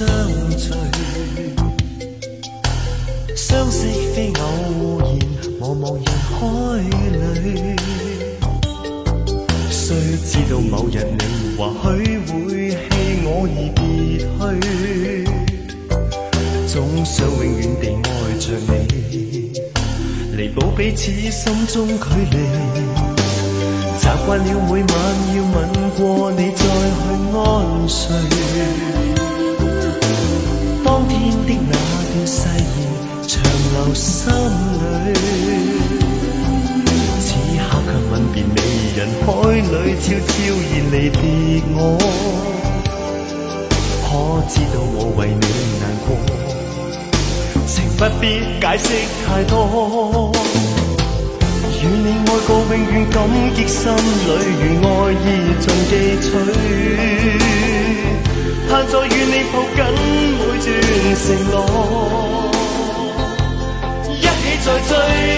相聚，相识非偶然，茫茫人海里。虽知道某日你或许會棄我而別去，總想永遠地愛着你，彌補彼此心中距離。習慣了每晚要吻過你再去安睡，當天的那段誓言長留心裏，此刻卻吻別美人海裏，悄悄然離別我。可知道我為你難過，情不必解釋太多。與你愛過永遠感激心裏，如愛意盡記取，盼再與你抱緊每段承諾，一起再追。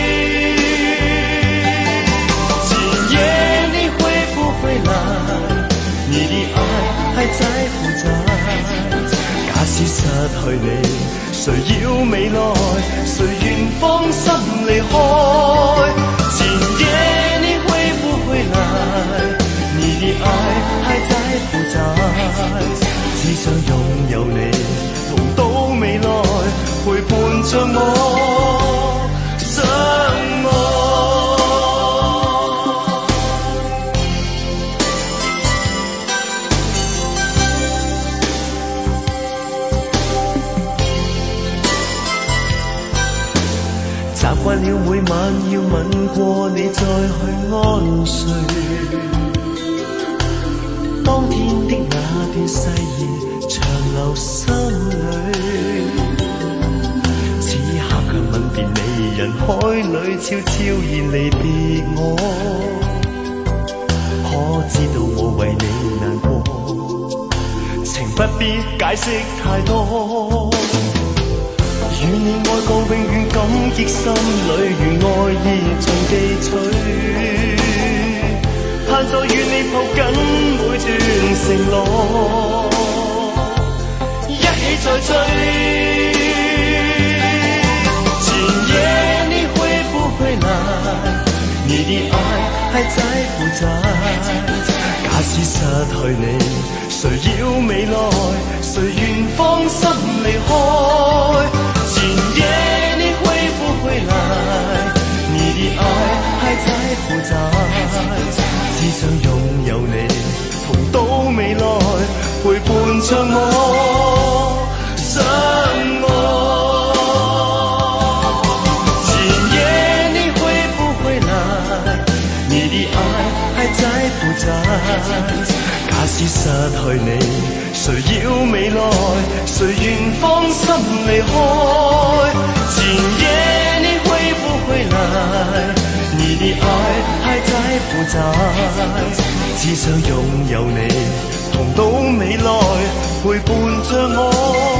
今夜你會不會來？你的愛還在不在？假使失去你，誰要未來？誰願放心離開？今夜你會不會來？你的愛還在不在？只想擁有你，同到未來，陪伴着我相愛。習慣了每晚要吻過你再去安睡，當天的那段誓言長留心裏，此刻卻吻別美人海裏，悄悄然離別我。可知道我為你難過，情不必解釋太多。與你愛過永遠感激心裏，如愛意盡記取，盼再與你抱緊每段承諾，一起再追。今夜你會不會來？你的愛還在不在？假使失去你，誰要未來？誰願放心離開？今夜你會不會來？你的愛還在不在？只想擁有你，同到未來，陪伴着我相愛。今夜你會不會來？你的愛還在不在？假使失去你，誰要未來？誰願放心離開？今夜你會不會來？你的愛還在不在？只想擁有你，同到未來，陪伴着我。